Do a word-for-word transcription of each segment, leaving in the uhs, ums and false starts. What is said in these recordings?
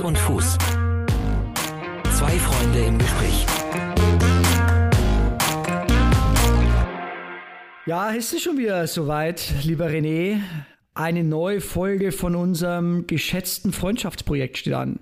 und Fuß. Zwei Freunde im Gespräch. Ja, ist es schon wieder soweit, lieber René. Eine neue Folge von unserem geschätzten Freundschaftsprojekt steht an.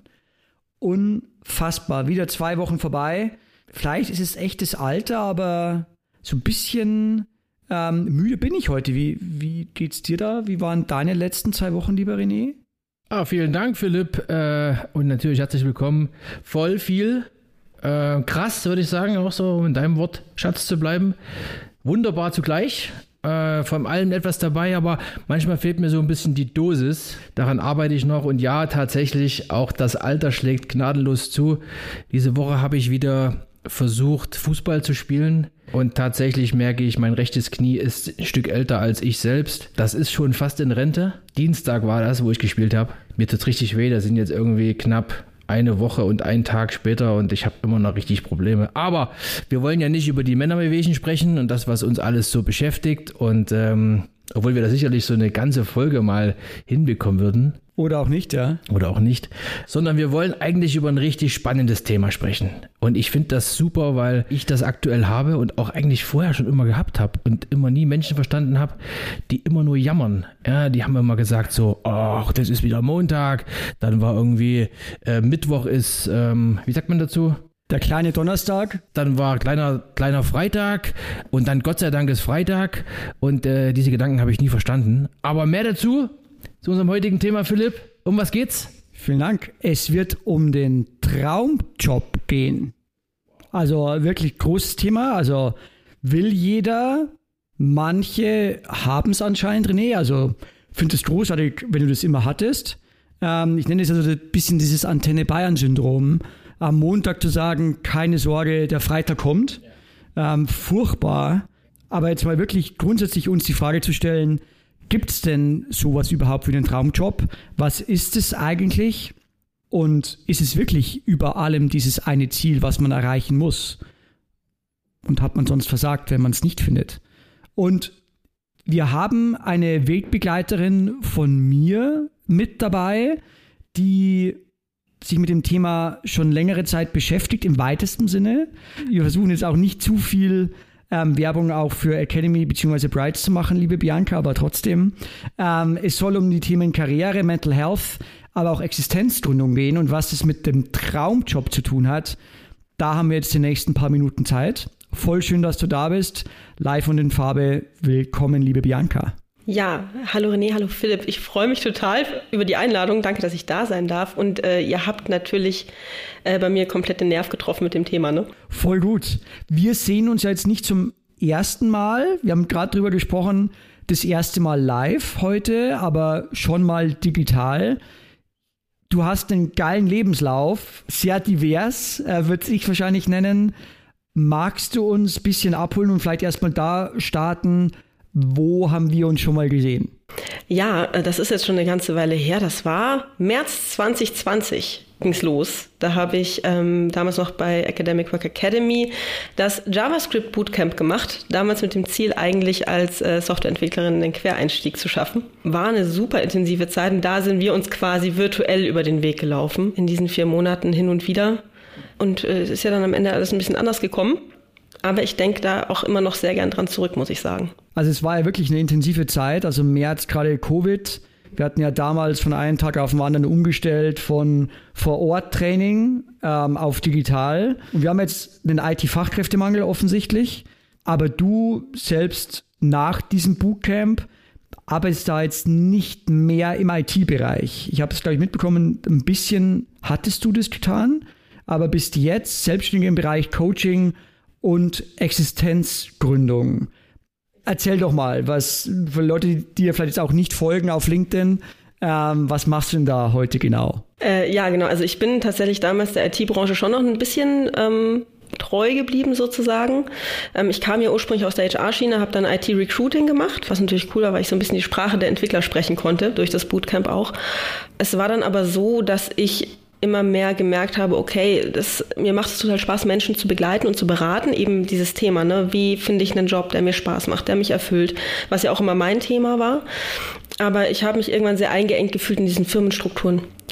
Unfassbar. Wieder zwei Wochen vorbei. Vielleicht ist es echt das Alter, aber so ein bisschen ähm, müde bin ich heute. Wie, wie geht's dir da? Wie waren deine letzten zwei Wochen, lieber René? Ah, vielen Dank, Philipp. Äh, und natürlich herzlich willkommen. Voll viel. Äh, krass, würde ich sagen, auch so um in deinem Wort Schatz zu bleiben. Wunderbar zugleich. Äh, von allem etwas dabei, aber manchmal fehlt mir so ein bisschen die Dosis. Daran arbeite ich noch. Und ja, tatsächlich, auch das Alter schlägt gnadenlos zu. Diese Woche habe ich wieder versucht, Fußball zu spielen. Und tatsächlich merke ich, mein rechtes Knie ist ein Stück älter als ich selbst. Das ist schon fast in Rente. Dienstag war das, wo ich gespielt habe. Mir tut richtig weh. Da sind jetzt irgendwie knapp eine Woche und einen Tag später und ich habe immer noch richtig Probleme. Aber wir wollen ja nicht über die Männerbewegung sprechen und das, was uns alles so beschäftigt. Und ähm, obwohl wir da sicherlich so eine ganze Folge mal hinbekommen würden. Oder auch nicht, ja. Oder auch nicht. Sondern wir wollen eigentlich über ein richtig spannendes Thema sprechen. Und ich finde das super, weil ich das aktuell habe und auch eigentlich vorher schon immer gehabt habe und immer nie Menschen verstanden habe, die immer nur jammern. Ja, die haben immer gesagt so, ach, das ist wieder Montag. Dann war irgendwie äh, Mittwoch ist, ähm, wie sagt man dazu? Der kleine Donnerstag. Dann war kleiner, kleiner Freitag und dann Gott sei Dank ist Freitag. Und äh, diese Gedanken habe ich nie verstanden. Aber mehr dazu zu unserem heutigen Thema, Philipp. Um was geht's? Vielen Dank. Es wird um den Traumjob gehen. Also wirklich großes Thema. Also will jeder, manche haben es anscheinend, René. Also finde es großartig, wenn du das immer hattest. Ähm, ich nenne es also ein bisschen dieses Antenne-Bayern-Syndrom. Am Montag zu sagen, keine Sorge, der Freitag kommt. Ähm, furchtbar. Aber jetzt mal wirklich grundsätzlich uns die Frage zu stellen, gibt es denn sowas überhaupt wie einen Traumjob? Was ist es eigentlich? Und ist es wirklich über allem dieses eine Ziel, was man erreichen muss? Und hat man sonst versagt, wenn man es nicht findet? Und wir haben eine Wegbegleiterin von mir mit dabei, die sich mit dem Thema schon längere Zeit beschäftigt, im weitesten Sinne. Wir versuchen jetzt auch nicht zu viel Ähm, Werbung auch für Academy bzw. Brights zu machen, liebe Bianca, aber trotzdem. Ähm, es soll um die Themen Karriere, Mental Health, aber auch Existenzgründung gehen und was es mit dem Traumjob zu tun hat. Da haben wir jetzt die nächsten paar Minuten Zeit. Voll schön, dass du da bist. Live und in Farbe. Willkommen, liebe Bianca. Ja, hallo René, hallo Philipp. Ich freue mich total über die Einladung. Danke, dass ich da sein darf. Und äh, ihr habt natürlich äh, bei mir komplett den Nerv getroffen mit dem Thema, ne? Voll gut. Wir sehen uns ja jetzt nicht zum ersten Mal. Wir haben gerade drüber gesprochen, das erste Mal live heute, aber schon mal digital. Du hast einen geilen Lebenslauf, sehr divers, äh, würde ich wahrscheinlich nennen. Magst du uns ein bisschen abholen und vielleicht erstmal da starten? Wo haben wir uns schon mal gesehen? Ja, das ist jetzt schon eine ganze Weile her. Das war März zwanzig zwanzig ging's los. Da habe ich ähm, damals noch bei Academic Work Academy das JavaScript Bootcamp gemacht. Damals mit dem Ziel eigentlich als äh, Softwareentwicklerin einen Quereinstieg zu schaffen. War eine super intensive Zeit und da sind wir uns quasi virtuell über den Weg gelaufen. In diesen vier Monaten hin und wieder. Und es äh, ist ja dann am Ende alles ein bisschen anders gekommen. Aber ich denke da auch immer noch sehr gern dran zurück, muss ich sagen. Also es war ja wirklich eine intensive Zeit, also im März gerade Covid. Wir hatten ja damals von einem Tag auf den anderen umgestellt von Vor-Ort-Training ähm, auf digital. Und wir haben jetzt einen I T-Fachkräftemangel offensichtlich. Aber du selbst nach diesem Bootcamp arbeitest da jetzt nicht mehr im I T-Bereich. Ich habe es, glaube ich, mitbekommen, ein bisschen hattest du das getan, aber bist jetzt selbstständig im Bereich Coaching und Existenzgründung. Erzähl doch mal, was für Leute, die dir vielleicht jetzt auch nicht folgen auf LinkedIn, ähm, was machst du denn da heute genau? Äh, ja, genau. Also ich bin tatsächlich damals der I T-Branche schon noch ein bisschen ähm, treu geblieben sozusagen. Ähm, ich kam ja ursprünglich aus der H R-Schiene, habe dann I T-Recruiting gemacht, was natürlich cool war, weil ich so ein bisschen die Sprache der Entwickler sprechen konnte, durch das Bootcamp auch. Es war dann aber so, dass ich immer mehr gemerkt habe, okay, das, mir macht es total Spaß, Menschen zu begleiten und zu beraten, eben dieses Thema, ne, wie finde ich einen Job, der mir Spaß macht, der mich erfüllt, was ja auch immer mein Thema war. Aber ich habe mich irgendwann sehr eingeengt gefühlt in diesen Firmenstrukturen.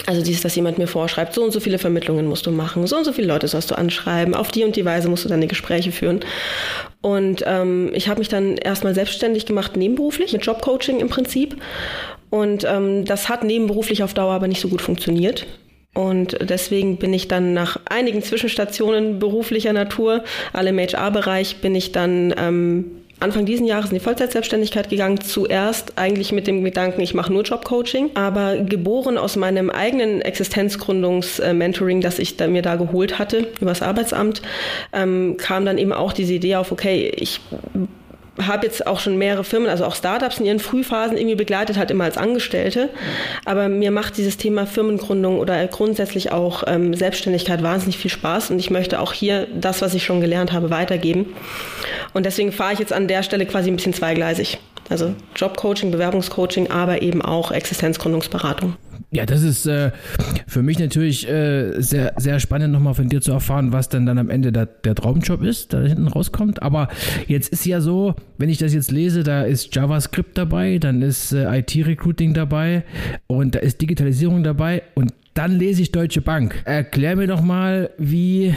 Also dieses, dass jemand mir vorschreibt, so und so viele Vermittlungen musst du machen, so und so viele Leute sollst du anschreiben, auf die und die Weise musst du deine Gespräche führen. Und ähm, ich habe mich dann erstmal selbstständig gemacht, nebenberuflich, mit Jobcoaching im Prinzip. Und ähm, das hat nebenberuflich auf Dauer aber nicht so gut funktioniert. Und deswegen bin ich dann nach einigen Zwischenstationen beruflicher Natur, alle im H R-Bereich, bin ich dann ähm, Anfang diesen Jahres in die Vollzeitselbstständigkeit gegangen. Zuerst eigentlich mit dem Gedanken, ich mache nur Jobcoaching, aber geboren aus meinem eigenen Existenzgründungs-Mentoring, das ich da, mir da geholt hatte über das Arbeitsamt, ähm, kam dann eben auch diese Idee auf, okay, ich habe jetzt auch schon mehrere Firmen, also auch Startups in ihren Frühphasen irgendwie begleitet, halt immer als Angestellte. Aber mir macht dieses Thema Firmengründung oder grundsätzlich auch ähm, Selbstständigkeit wahnsinnig viel Spaß und ich möchte auch hier das, was ich schon gelernt habe, weitergeben. Und deswegen fahre ich jetzt an der Stelle quasi ein bisschen zweigleisig. Also Jobcoaching, Bewerbungscoaching, aber eben auch Existenzgründungsberatung. Ja, das ist äh, für mich natürlich äh, sehr, sehr spannend, nochmal von dir zu erfahren, was dann, dann am Ende der, der Traumjob ist, der da hinten rauskommt. Aber jetzt ist ja so, wenn ich das jetzt lese, da ist JavaScript dabei, dann ist äh, I T-Recruiting dabei und da ist Digitalisierung dabei und dann lese ich Deutsche Bank. Erklär mir doch mal, wie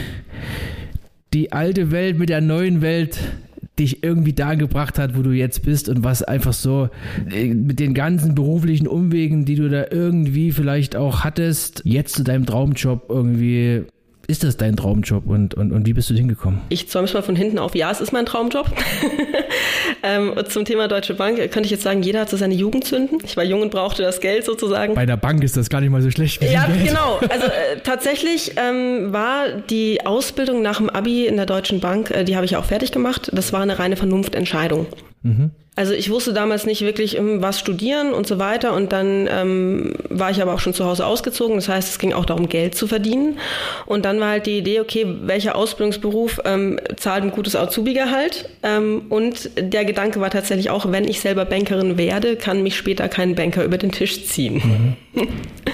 die alte Welt mit der neuen Welt dich irgendwie da gebracht hat, wo du jetzt bist und was einfach so mit den ganzen beruflichen Umwegen, die du da irgendwie vielleicht auch hattest, jetzt zu deinem Traumjob irgendwie, ist das dein Traumjob und, und, und wie bist du hingekommen? Ich zäume es mal von hinten auf, ja, es ist mein Traumjob. ähm, zum Thema Deutsche Bank könnte ich jetzt sagen, jeder hat so seine Jugendsünden. Ich war jung und brauchte das Geld sozusagen. Bei der Bank ist das gar nicht mal so schlecht. Wie ja, Geld. Genau. Also äh, tatsächlich ähm, war die Ausbildung nach dem Abi in der Deutschen Bank, äh, die habe ich auch fertig gemacht. Das war eine reine Vernunftentscheidung. Mhm. Also ich wusste damals nicht wirklich, was studieren und so weiter und dann ähm, war ich aber auch schon zu Hause ausgezogen. Das heißt, es ging auch darum, Geld zu verdienen. Und dann war halt die Idee, okay, welcher Ausbildungsberuf ähm, zahlt ein gutes Azubi-Gehalt? Ähm, und der Gedanke war tatsächlich auch, wenn ich selber Bankerin werde, kann mich später kein Banker über den Tisch ziehen. Mhm.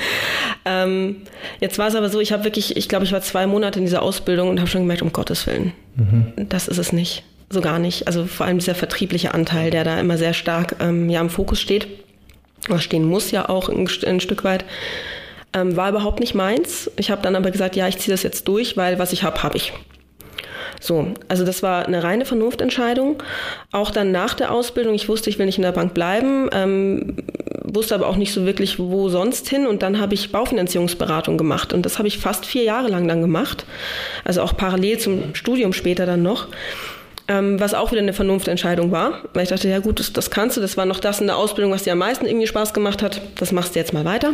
ähm, jetzt war es aber so, ich habe wirklich, ich glaube, ich war zwei Monate in dieser Ausbildung und habe schon gemerkt, um Gottes Willen, mhm. das ist es nicht. So gar nicht. Also vor allem dieser vertriebliche Anteil, der da immer sehr stark ähm, ja, im Fokus steht, oder stehen muss ja auch ein, ein Stück weit, ähm, war überhaupt nicht meins. Ich habe dann aber gesagt, ja, ich ziehe das jetzt durch, weil was ich habe, habe ich. So, also das war eine reine Vernunftentscheidung. Auch dann nach der Ausbildung, ich wusste, ich will nicht in der Bank bleiben, ähm, wusste aber auch nicht so wirklich, wo sonst hin. Und dann habe ich Baufinanzierungsberatung gemacht. Und das habe ich fast vier Jahre lang dann gemacht. Also auch parallel zum Studium später dann noch. Ähm, was auch wieder eine Vernunftentscheidung war, weil ich dachte, ja gut, das, das kannst du, das war noch das in der Ausbildung, was dir am meisten irgendwie Spaß gemacht hat, das machst du jetzt mal weiter.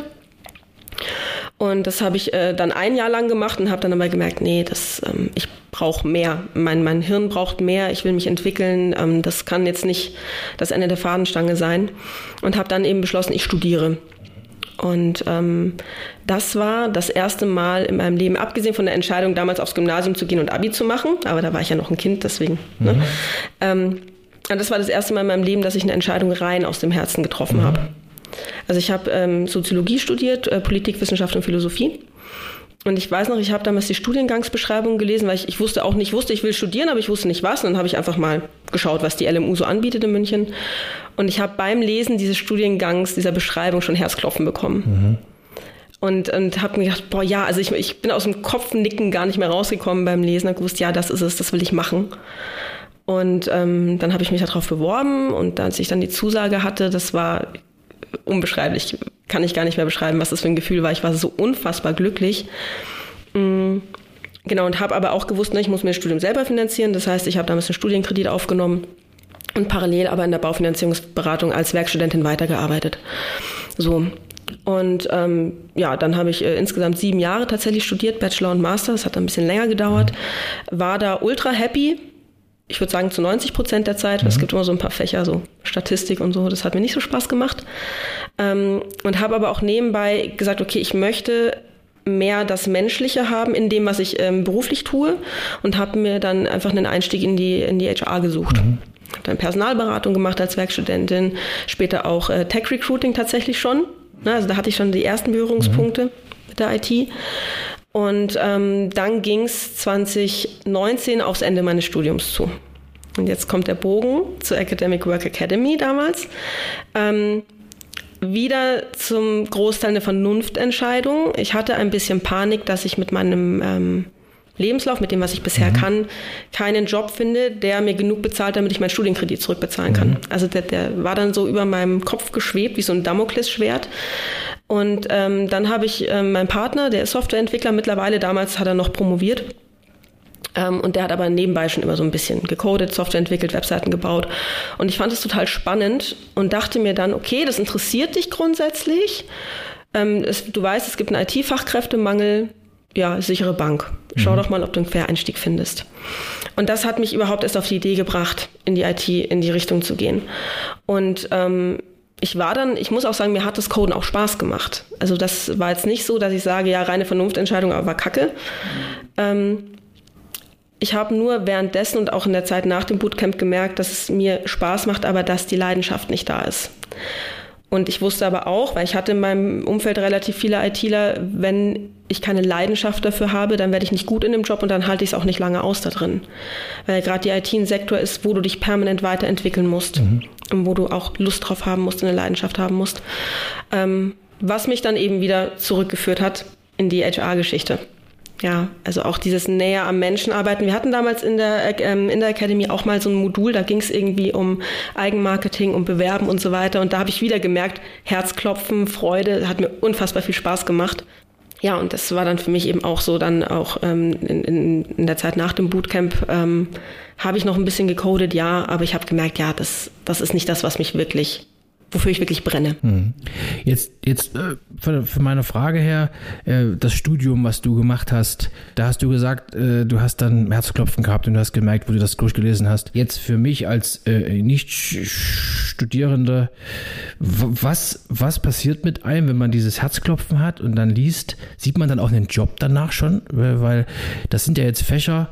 Und das habe ich äh, dann ein Jahr lang gemacht und habe dann aber gemerkt, nee, das, ähm, ich brauche mehr, mein, mein Hirn braucht mehr, ich will mich entwickeln, ähm, das kann jetzt nicht das Ende der Fahnenstange sein und habe dann eben beschlossen, ich studiere. Und ähm, das war das erste Mal in meinem Leben, abgesehen von der Entscheidung, damals aufs Gymnasium zu gehen und Abi zu machen, aber da war ich ja noch ein Kind, deswegen. Mhm. Ne? Ähm, das war das erste Mal in meinem Leben, dass ich eine Entscheidung rein aus dem Herzen getroffen mhm. habe. Also ich habe ähm, Soziologie studiert, äh, Politik, Wissenschaft und Philosophie. Und ich weiß noch, ich habe damals die Studiengangsbeschreibung gelesen, weil ich, ich wusste auch nicht, ich wusste, ich will studieren, aber ich wusste nicht was. Und dann habe ich einfach mal geschaut, was die L M U so anbietet in München. Und ich habe beim Lesen dieses Studiengangs, dieser Beschreibung schon Herzklopfen bekommen. Mhm. Und, und habe mir gedacht, boah, ja, also ich, ich bin aus dem Kopfnicken gar nicht mehr rausgekommen beim Lesen. Ich wusste, ja, das ist es, das will ich machen. Und ähm, dann habe ich mich darauf beworben und als ich dann die Zusage hatte, das war unbeschreiblich, kann ich gar nicht mehr beschreiben, was das für ein Gefühl war. Ich war so unfassbar glücklich. Mhm. Genau, und habe aber auch gewusst, ne, ich muss mir das Studium selber finanzieren. Das heißt, ich habe damals einen Studienkredit aufgenommen und parallel aber in der Baufinanzierungsberatung als Werkstudentin weitergearbeitet. So. Und ähm, ja, dann habe ich äh, insgesamt sieben Jahre tatsächlich studiert, Bachelor und Master. Das hat ein bisschen länger gedauert. War da ultra happy. Ich würde sagen zu neunzig Prozent der Zeit. Mhm. Es gibt immer so ein paar Fächer, so Statistik und so. Das hat mir nicht so Spaß gemacht. Ähm, und habe aber auch nebenbei gesagt, okay, ich möchte mehr das Menschliche haben in dem, was ich ähm, beruflich tue. Und habe mir dann einfach einen Einstieg in die, in die H R gesucht. Mhm. Habe dann Personalberatung gemacht als Werkstudentin. Später auch äh, Tech-Recruiting tatsächlich schon. Na, also da hatte ich schon die ersten Berührungspunkte mhm. mit der I T. Und ähm, dann ging es zwanzig neunzehn aufs Ende meines Studiums zu. Und jetzt kommt der Bogen zur Academic Work Academy damals. Ähm, wieder zum Großteil eine Vernunftentscheidung. Ich hatte ein bisschen Panik, dass ich mit meinem ähm, Lebenslauf, mit dem, was ich bisher mhm. kann, keinen Job finde, der mir genug bezahlt, damit ich meinen Studienkredit zurückbezahlen mhm. kann. Also der, der war dann so über meinem Kopf geschwebt, wie so ein Damoklesschwert. Und ähm, dann habe ich ähm, meinen Partner, der ist Softwareentwickler mittlerweile, damals hat er noch promoviert. Ähm, und der hat aber nebenbei schon immer so ein bisschen gecodet, Software entwickelt, Webseiten gebaut. Und ich fand es total spannend und dachte mir dann, okay, das interessiert dich grundsätzlich. Ähm, es, du weißt, es gibt einen I T-Fachkräftemangel. Ja, sichere Bank. Schau mhm. doch mal, ob du einen Quereinstieg findest. Und das hat mich überhaupt erst auf die Idee gebracht, in die I T, in die Richtung zu gehen. Und ähm, ich war dann, ich muss auch sagen, mir hat das Coden auch Spaß gemacht. Also das war jetzt nicht so, dass ich sage, ja, reine Vernunftentscheidung, aber war kacke. Mhm. Ähm, ich habe nur währenddessen und auch in der Zeit nach dem Bootcamp gemerkt, dass es mir Spaß macht, aber dass die Leidenschaft nicht da ist. Und ich wusste aber auch, weil ich hatte in meinem Umfeld relativ viele ITler, wenn ich keine Leidenschaft dafür habe, dann werde ich nicht gut in dem Job und dann halte ich es auch nicht lange aus da drin. Weil gerade die I T ein Sektor ist, wo du dich permanent weiterentwickeln musst mhm. und wo du auch Lust drauf haben musst und eine Leidenschaft haben musst. Ähm, was mich dann eben wieder zurückgeführt hat in die H R-Geschichte. Ja, also auch dieses näher am Menschen arbeiten. Wir hatten damals in der, ähm, in der Academy auch mal so ein Modul, da ging es irgendwie um Eigenmarketing, um Bewerben und so weiter. Und da habe ich wieder gemerkt, Herzklopfen, Freude, hat mir unfassbar viel Spaß gemacht. Ja, und das war dann für mich eben auch so, dann auch ähm, in, in, in der Zeit nach dem Bootcamp ähm, habe ich noch ein bisschen gecodet, ja, aber ich habe gemerkt, ja, das, das ist nicht das, was mich wirklich... wofür ich wirklich brenne. Jetzt, jetzt äh, von, von meiner Frage her, äh, das Studium, was du gemacht hast, da hast du gesagt, äh, du hast dann Herzklopfen gehabt und du hast gemerkt, wo du das durchgelesen hast. Jetzt für mich als äh, Nicht-Studierender, was, was passiert mit einem, wenn man dieses Herzklopfen hat und dann liest, sieht man dann auch einen Job danach schon? Weil das sind ja jetzt Fächer,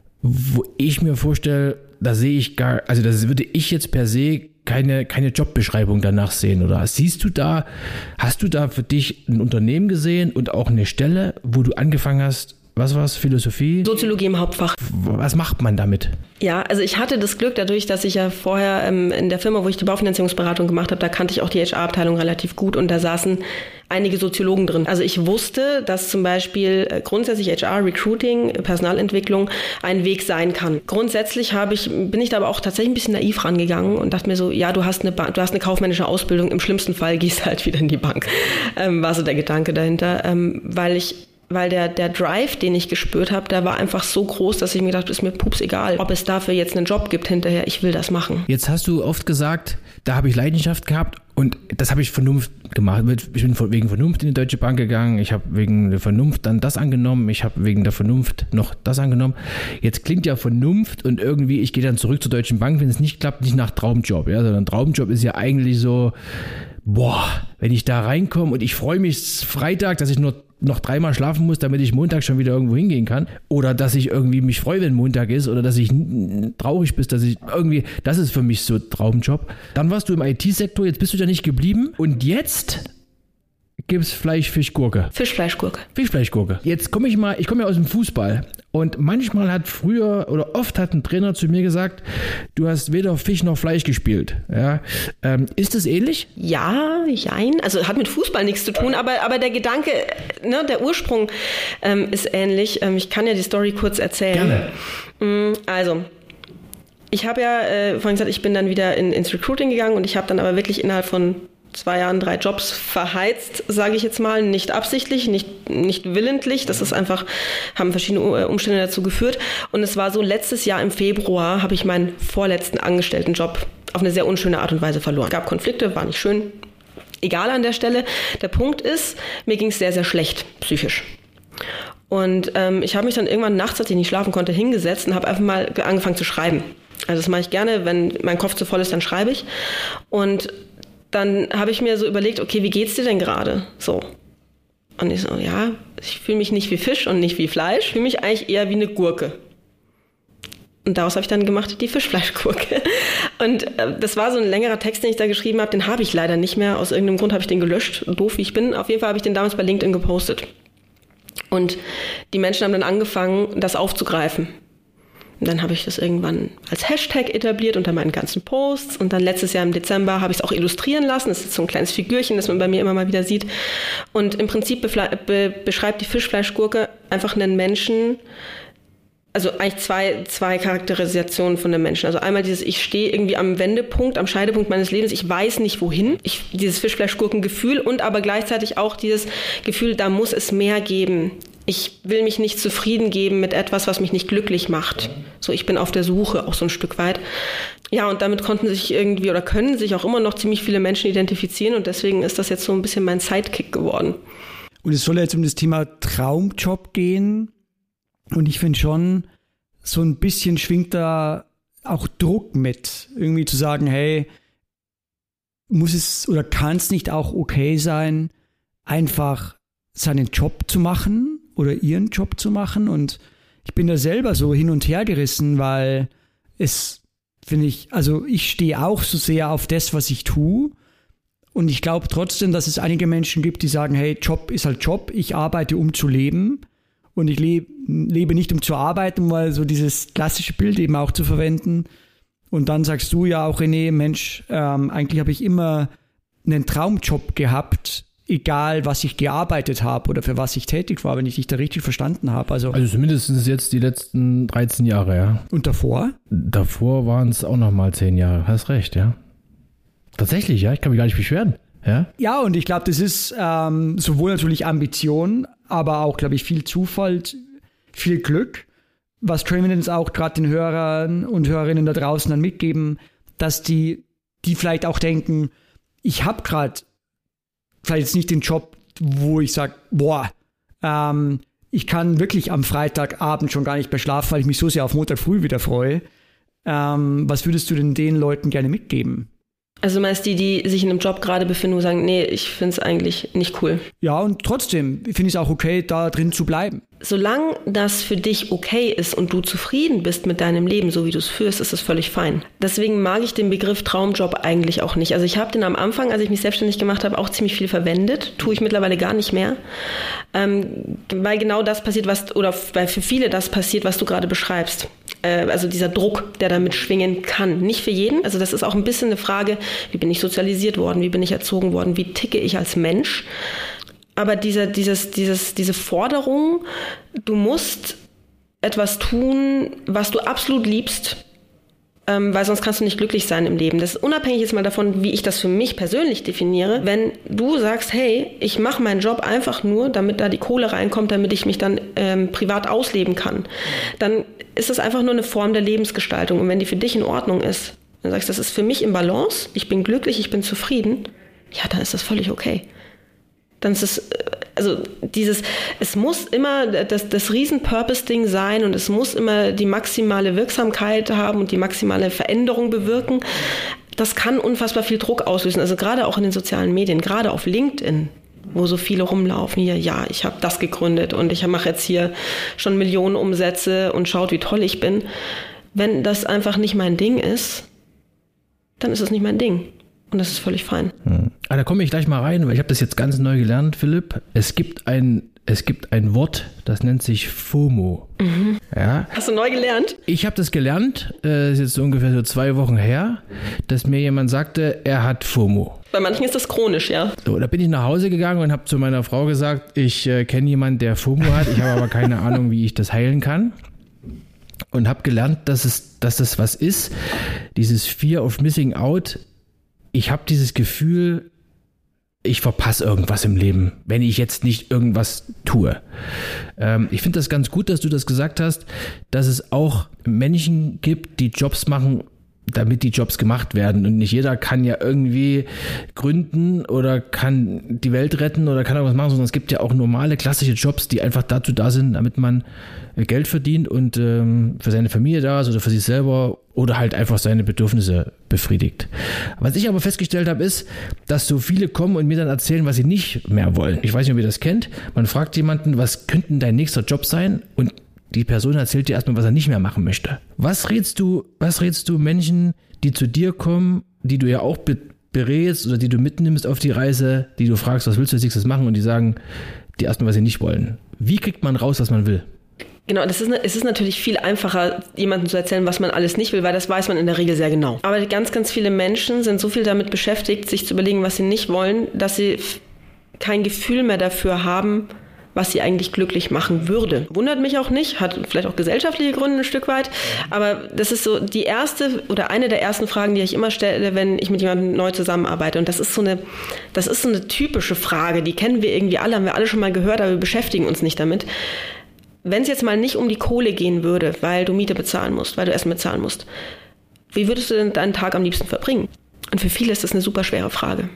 wo ich mir vorstelle, da sehe ich gar, also das würde ich jetzt per se keine, keine Jobbeschreibung danach sehen, oder siehst du da, hast du da für dich ein Unternehmen gesehen und auch eine Stelle, wo du angefangen hast, was war's, Philosophie? Soziologie im Hauptfach. Was macht man damit? Ja, also ich hatte das Glück dadurch, dass ich ja vorher ähm, in der Firma, wo ich die Baufinanzierungsberatung gemacht habe, da kannte ich auch die H R-Abteilung relativ gut und da saßen einige Soziologen drin. Also ich wusste, dass zum Beispiel äh, grundsätzlich H R, Recruiting, Personalentwicklung ein Weg sein kann. Grundsätzlich habe ich, bin ich da aber auch tatsächlich ein bisschen naiv rangegangen und dachte mir so, ja, du hast eine, ba- du hast eine kaufmännische Ausbildung, im schlimmsten Fall gehst halt wieder in die Bank. Ähm, war so der Gedanke dahinter, ähm, weil ich Weil der, der Drive, den ich gespürt habe, der war einfach so groß, dass ich mir gedacht, ist mir pups egal, ob es dafür jetzt einen Job gibt hinterher, ich will das machen. Jetzt hast du oft gesagt, da habe ich Leidenschaft gehabt und das habe ich Vernunft gemacht. Ich bin wegen Vernunft in die Deutsche Bank gegangen, ich habe wegen der Vernunft dann das angenommen, ich habe wegen der Vernunft noch das angenommen. Jetzt klingt ja Vernunft und irgendwie, ich gehe dann zurück zur Deutschen Bank, wenn es nicht klappt, nicht nach Traumjob. Ja, sondern Traumjob ist ja eigentlich so, boah, wenn ich da reinkomme und ich freue mich Freitag, dass ich nur noch dreimal schlafen muss, damit ich Montag schon wieder irgendwo hingehen kann. Oder dass ich irgendwie mich freue, wenn Montag ist. Oder dass ich traurig bin, dass ich irgendwie, das ist für mich so ein Traumjob. Dann warst du im I T-Sektor, jetzt bist du da nicht geblieben. Und jetzt gibt's Fleisch, Fisch, Gurke. Fischfleischgurke. Fischfleischgurke. Jetzt komme ich mal, ich komme ja aus dem Fußball. Und manchmal hat früher oder oft hat ein Trainer zu mir gesagt, du hast weder Fisch noch Fleisch gespielt. Ja, ähm, ist das ähnlich? Ja, jein. Also hat mit Fußball nichts zu tun, aber, aber der Gedanke, ne, der Ursprung ähm, ist ähnlich. Ähm, ich kann ja die Story kurz erzählen. Gerne. Also, ich habe ja äh, vorhin gesagt, ich bin dann wieder in, ins Recruiting gegangen und ich habe dann aber wirklich innerhalb von zwei Jahren drei Jobs verheizt, sage ich jetzt mal, nicht absichtlich, nicht, nicht willentlich. Das ist einfach, haben verschiedene Umstände dazu geführt. Und es war so, letztes Jahr im Februar habe ich meinen vorletzten Angestelltenjob auf eine sehr unschöne Art und Weise verloren. Es gab Konflikte, war nicht schön. Egal an der Stelle. Der Punkt ist, mir ging es sehr, sehr schlecht, psychisch. Und ähm, ich habe mich dann irgendwann nachts, als ich nicht schlafen konnte, hingesetzt und habe einfach mal angefangen zu schreiben. Also das mache ich gerne, wenn mein Kopf zu voll ist, dann schreibe ich. Und dann habe ich mir so überlegt, okay, wie geht's dir denn gerade? So. Und ich so, ja, ich fühle mich nicht wie Fisch und nicht wie Fleisch, ich fühle mich eigentlich eher wie eine Gurke. Und daraus habe ich dann gemacht, die Fischfleischgurke. Und äh, das war so ein längerer Text, den ich da geschrieben habe, den habe ich leider nicht mehr. Aus irgendeinem Grund habe ich den gelöscht, doof wie ich bin. Auf jeden Fall habe ich den damals bei LinkedIn gepostet. Und die Menschen haben dann angefangen, das aufzugreifen. Und dann habe ich das irgendwann als Hashtag etabliert unter meinen ganzen Posts. Und dann letztes Jahr im Dezember habe ich es auch illustrieren lassen. Das ist so ein kleines Figürchen, das man bei mir immer mal wieder sieht. Und im Prinzip befle- be- beschreibt die Fischfleischgurke einfach einen Menschen, also eigentlich zwei, zwei Charakterisationen von einem Menschen. Also einmal dieses, ich stehe irgendwie am Wendepunkt, am Scheidepunkt meines Lebens, ich weiß nicht wohin. Ich, dieses Fischfleischgurkengefühl und aber gleichzeitig auch dieses Gefühl, da muss es mehr geben. Ich will mich nicht zufrieden geben mit etwas, was mich nicht glücklich macht. So, ich bin auf der Suche, auch so ein Stück weit. Ja, und damit konnten sich irgendwie oder können sich auch immer noch ziemlich viele Menschen identifizieren und deswegen ist das jetzt so ein bisschen mein Sidekick geworden. Und es soll jetzt um das Thema Traumjob gehen. Und ich finde schon, so ein bisschen schwingt da auch Druck mit, irgendwie zu sagen, hey, muss es oder kann es nicht auch okay sein, einfach seinen Job zu machen oder ihren Job zu machen? Und ich bin da selber so hin und her gerissen, weil es, finde ich, also ich stehe auch so sehr auf das, was ich tue. Und ich glaube trotzdem, dass es einige Menschen gibt, die sagen, hey, Job ist halt Job, ich arbeite, um zu leben. Und ich lebe, lebe nicht, um zu arbeiten, weil so dieses klassische Bild eben auch zu verwenden. Und dann sagst du ja auch, René, Mensch, ähm, eigentlich habe ich immer einen Traumjob gehabt, egal was ich gearbeitet habe oder für was ich tätig war, wenn ich dich da richtig verstanden habe. Also, Also zumindest jetzt die letzten dreizehn Jahre, ja. Und davor? Davor waren es auch noch mal zehn Jahre, hast recht, ja. Tatsächlich, ja, ich kann mich gar nicht beschweren. Ja, ja, und ich glaube, das ist ähm, sowohl natürlich Ambition, aber auch, glaube ich, viel Zufall, viel Glück, was Trainmans auch gerade den Hörern und Hörerinnen da draußen dann mitgeben, dass die, die vielleicht auch denken, ich habe gerade vielleicht jetzt nicht den Job, wo ich sage, boah, ähm, ich kann wirklich am Freitagabend schon gar nicht mehr schlafen, weil ich mich so sehr auf Montag früh wieder freue. Ähm, was würdest du denn den Leuten gerne mitgeben? Also du meinst die, die sich in einem Job gerade befinden und sagen, nee, ich finde es eigentlich nicht cool. Ja, und trotzdem finde ich es auch okay, da drin zu bleiben. Solange das für dich okay ist und du zufrieden bist mit deinem Leben, so wie du es führst, ist es völlig fein. Deswegen mag ich den Begriff Traumjob eigentlich auch nicht. Also ich habe den am Anfang, als ich mich selbstständig gemacht habe, auch ziemlich viel verwendet. Tue ich mittlerweile gar nicht mehr. Ähm, weil genau das passiert, was, oder weil für viele das passiert, was du gerade beschreibst. Äh, also dieser Druck, der damit schwingen kann. Nicht für jeden. Also das ist auch ein bisschen eine Frage, wie bin ich sozialisiert worden, wie bin ich erzogen worden, wie ticke ich als Mensch. Aber diese, dieses, dieses, diese Forderung, du musst etwas tun, was du absolut liebst, ähm, weil sonst kannst du nicht glücklich sein im Leben. Das ist unabhängig jetzt mal davon, wie ich das für mich persönlich definiere. Wenn du sagst, hey, ich mache meinen Job einfach nur, damit da die Kohle reinkommt, damit ich mich dann ähm, privat ausleben kann, dann ist das einfach nur eine Form der Lebensgestaltung. Und wenn die für dich in Ordnung ist, dann sagst du, das ist für mich im Balance, ich bin glücklich, ich bin zufrieden, ja, dann ist das völlig okay. Dann ist es, also dieses, es muss immer das, das Riesen-Purpose-Ding sein und es muss immer die maximale Wirksamkeit haben und die maximale Veränderung bewirken. Das kann unfassbar viel Druck auslösen, also gerade auch in den sozialen Medien, gerade auf LinkedIn, wo so viele rumlaufen, hier, ja, ich habe das gegründet und ich mache jetzt hier schon Millionen Umsätze und schaut, wie toll ich bin. Wenn das einfach nicht mein Ding ist, dann ist es nicht mein Ding. Und das ist völlig fein. Hm. Ah, da komme ich gleich mal rein, weil ich habe das jetzt ganz neu gelernt, Philipp. Es gibt ein, es gibt ein Wort, das nennt sich FOMO. Mhm. Ja. Hast du neu gelernt? Ich habe das gelernt, äh, ist jetzt so ungefähr so zwei Wochen her, dass mir jemand sagte, er hat FOMO. Bei manchen ist das chronisch, ja. So, da bin ich nach Hause gegangen und habe zu meiner Frau gesagt, ich äh, kenne jemanden, der FOMO hat, ich habe aber keine Ahnung, wie ich das heilen kann. Und habe gelernt, dass es, dass es was ist, dieses Fear of Missing Out. Ich habe dieses Gefühl, ich verpasse irgendwas im Leben, wenn ich jetzt nicht irgendwas tue. Ähm, ich finde das ganz gut, dass du das gesagt hast, dass es auch Menschen gibt, die Jobs machen, damit die Jobs gemacht werden. Und nicht jeder kann ja irgendwie gründen oder kann die Welt retten oder kann irgendwas machen, sondern es gibt ja auch normale, klassische Jobs, die einfach dazu da sind, damit man Geld verdient und ähm, für seine Familie da ist oder für sich selber oder halt einfach seine Bedürfnisse befriedigt. Was ich aber festgestellt habe, ist, dass so viele kommen und mir dann erzählen, was sie nicht mehr wollen. Ich weiß nicht, ob ihr das kennt. Man fragt jemanden, was könnte dein nächster Job sein? Und die Person erzählt dir erstmal, was er nicht mehr machen möchte. Was rätst du, was rätst du Menschen, die zu dir kommen, die du ja auch be- berätst oder die du mitnimmst auf die Reise, die du fragst, was willst du als nächstes machen und die sagen dir erstmal, was sie nicht wollen. Wie kriegt man raus, was man will? Genau, das ist, es ist natürlich viel einfacher, jemandem zu erzählen, was man alles nicht will, weil das weiß man in der Regel sehr genau. Aber ganz, ganz viele Menschen sind so viel damit beschäftigt, sich zu überlegen, was sie nicht wollen, dass sie f- kein Gefühl mehr dafür haben, was sie eigentlich glücklich machen würde. Wundert mich auch nicht, hat vielleicht auch gesellschaftliche Gründe ein Stück weit, aber das ist so die erste oder eine der ersten Fragen, die ich immer stelle, wenn ich mit jemandem neu zusammenarbeite. Und das ist so eine, das ist so eine typische Frage, die kennen wir irgendwie alle, haben wir alle schon mal gehört, aber wir beschäftigen uns nicht damit. Wenn es jetzt mal nicht um die Kohle gehen würde, weil du Miete bezahlen musst, weil du Essen bezahlen musst, wie würdest du denn deinen Tag am liebsten verbringen? Und für viele ist das eine super schwere Frage.